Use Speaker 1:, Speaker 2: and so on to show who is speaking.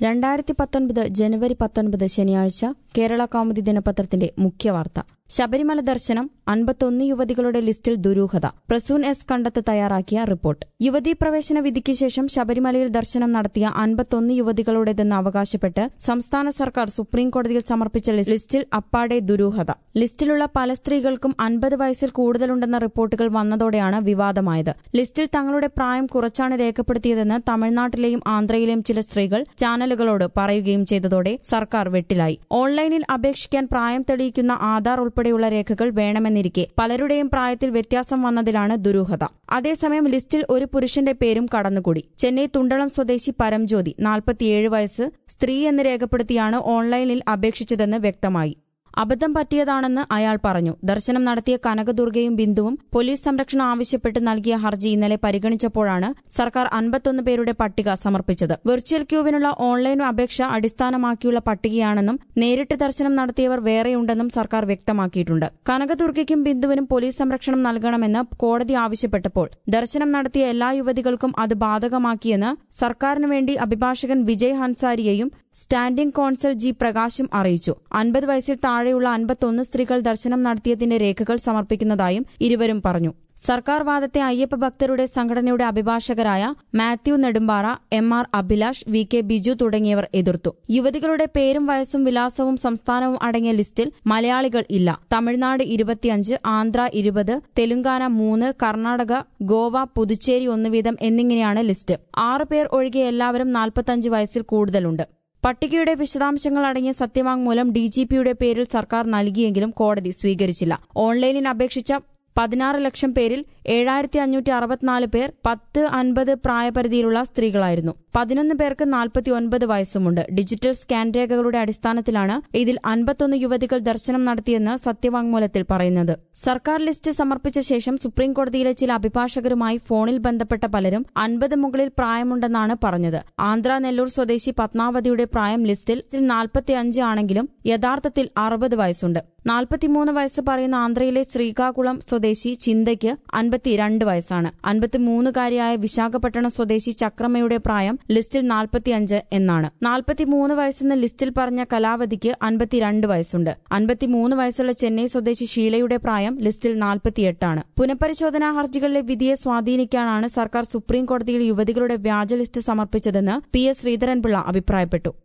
Speaker 1: 2019 ജനുവരി 19 ശനിയാഴ്ച കേരള കൗമുദി ദിനപത്രത്തിന്റെ മുഖ്യവാർത്ത. ശബരിമല ദർശനം 51 യുവതികളുടെ ലിസ്റ്റിൽ ദുരൂഹത. പ്രസൂൻ എസ് കണ്ടത്ത് തയ്യാറാക്കിയ റിപ്പോർട്ട്. യുവതീ പ്രവേശന വിധിക്ക് ശേഷം ശബരിമലയിൽ ദർശനം നടത്തിയ 51 യുവതികളുടേതെന്ന് അവകാശപ്പെട്ട് സംസ്ഥാന സർക്കാർ സുപ്രീംകോടതിയിൽ സമർപ്പിച്ച ലിസ്റ്റിൽ അപ്പാടെ ദുരൂഹത. ലിസ്റ്റിലുള്ള പല സ്ത്രീകൾക്കും 50 വയസ്സിൽ കൂടുതലുണ്ടെന്ന റിപ്പോർട്ടുകൾ വന്നതോടെയാണ് വിവാദമായത്. ലിസ്റ്റിൽ തങ്ങളുടെ പ്രായം കുറച്ചാണ് രേഖപ്പെടുത്തിയതെന്ന് തമിഴ്നാട്ടിലെയും ആന്ധ്രയിലെയും ചില സ്ത്രീകൾ ചാനലുകളോട് പറയുകയും ചെയ്തതോടെ സർക്കാർ വെട്ടിലായി. ഓൺലൈനിൽ അപേക്ഷിക്കാൻ പ്രായം തെളിയിക്കുന്ന ആധാർ ഉൾപ്പെടെയുള്ള രേഖകൾ വേണമെന്നിരിക്കെ പലരുടെയും പ്രായത്തിൽ വ്യത്യാസം വന്നതിലാണ് ദുരൂഹത. അതേസമയം ലിസ്റ്റിൽ ഒരു പുരുഷന്റെ പേരും കടന്നുകൂടി. ചെന്നൈ തുണ്ടളം സ്വദേശി പരംജ്യോതി 47 വയസ്സ് സ്ത്രീ എന്ന് രേഖപ്പെടുത്തിയാണ് ഓൺലൈനിൽ അപേക്ഷിച്ചതെന്ന് വ്യക്തമായി. അബദ്ധം പറ്റിയതാണെന്ന് അയാൾ പറഞ്ഞു. ദർശനം നടത്തിയ കനകദുർഗയും ബിന്ദുവും പോലീസ് സംരക്ഷണം ആവശ്യപ്പെട്ട് നൽകിയ ഹർജി ഇന്നലെ പരിഗണിച്ചപ്പോഴാണ് സർക്കാർ 51 പേരുടെ പട്ടിക സമർപ്പിച്ചത്. വെർച്വൽ ക്യൂവിനുള്ള ഓൺലൈൻ അപേക്ഷ അടിസ്ഥാനമാക്കിയുള്ള പട്ടികയാണെന്നും നേരിട്ട് ദർശനം നടത്തിയവർ വേറെയുണ്ടെന്നും സർക്കാർ വ്യക്തമാക്കിയിട്ടുണ്ട്. കനകദുർഗയ്ക്കും ബിന്ദുവിനും പോലീസ് സംരക്ഷണം നൽകണമെന്ന് കോടതി ആവശ്യപ്പെട്ടപ്പോൾ ദർശനം നടത്തിയ എല്ലാ യുവതികൾക്കും അത് ബാധകമാക്കിയെന്ന് സർക്കാരിനു വേണ്ടി അഭിഭാഷകൻ വിജയ് ഹൻസാരിയയും സ്റ്റാൻഡിംഗ് കോൺസൽ ജി പ്രകാശും അറിയിച്ചു. 50 വയസ്സിൽ താഴെയുള്ള 51 സ്ത്രീകൾ ദർശനം നടത്തിയതിന്റെ രേഖകൾ സമർപ്പിക്കുന്നതായും ഇരുവരും പറഞ്ഞു. സർക്കാർ വാദത്തെ അയ്യപ്പ ഭക്തരുടെ സംഘടനയുടെ അഭിഭാഷകരായ മാത്യു നെടുമ്പാറ, MR അഭിലാഷ്, VK ബിജു തുടങ്ങിയവർ എതിർത്തു. യുവതികളുടെ പേരും വയസ്സും വിലാസവും സംസ്ഥാനവും അടങ്ങിയ ലിസ്റ്റിൽ മലയാളികൾ ഇല്ല. തമിഴ്നാട് 25, ആന്ധ്ര 20, തെലുങ്കാന 3, കർണാടക, ഗോവ, പുതുച്ചേരി 1 വീതം എന്നിങ്ങനെയാണ് ലിസ്റ്റ്. 6 പേർ ഒഴികെ എല്ലാവരും 45 വയസ്സിൽ കൂടുതലുണ്ട്. പട്ടികയുടെ വിശദാംശങ്ങൾ അടങ്ങിയ സത്യവാങ്മൂലം DGPയുടെ പേരിൽ സർക്കാർ നൽകിയെങ്കിലും കോടതി സ്വീകരിച്ചില്ല. ഓൺലൈനിൽ അപേക്ഷിച്ച 16 ലക്ഷം പേരിൽ 7564 പേർ 10-50 പ്രായപരിധിയിലുള്ള സ്ത്രീകളായിരുന്നു. 11 പേർക്ക് 49 വയസ്സുമുണ്ട്. ഡിജിറ്റൽ സ്കാൻ രേഖകളുടെ അടിസ്ഥാനത്തിലാണ് ഇതിൽ 51 യുവതികൾ ദർശനം നടത്തിയെന്ന് സത്യവാങ്മൂലത്തിൽ പറയുന്നത്. സർക്കാർ ലിസ്റ്റ് സമർപ്പിച്ച ശേഷം സുപ്രീംകോടതിയിലെ ചില അഭിഭാഷകരുമായി ഫോണിൽ ബന്ധപ്പെട്ട പലരും 50 മുകളിൽ പ്രായമുണ്ടെന്നാണ് പറഞ്ഞത്. ആന്ധ്ര നെല്ലൂർ സ്വദേശി പത്മാവതിയുടെ പ്രായം ലിസ്റ്റിൽ 45 ആണെങ്കിലും യഥാർത്ഥത്തിൽ 60 വയസ്സുണ്ട്. 43 വയസ്സ് പറയുന്ന ആന്ധ്രയിലെ ശ്രീകാകുളം സ്വദേശി ചിന്തയ്ക്ക് 52 വയസ്സാണ്. 53-കാരിയായ വിശാഖപട്ടണം സ്വദേശി ചക്രമ്മയുടെ പ്രായം ലിസ്റ്റിൽ 45 എന്നാണ്. 43 വയസ്സെന്ന് ലിസ്റ്റിൽ പറഞ്ഞ കലാവതിക്ക് 52 വയസ്സുണ്ട്. 53 വയസ്സുള്ള ചെന്നൈ സ്വദേശി ഷീലയുടെ പ്രായം ലിസ്റ്റിൽ 48 ആണ്. പുനഃപരിശോധനാ ഹർജികളിലെ വിധിയെ സ്വാധീനിക്കാനാണ് സർക്കാർ സുപ്രീംകോടതിയിൽ യുവതികളുടെ വ്യാജ ലിസ്റ്റ് സമർപ്പിച്ചതെന്ന് PS ശ്രീധരൻപിള്ള അഭിപ്രായപ്പെട്ടു.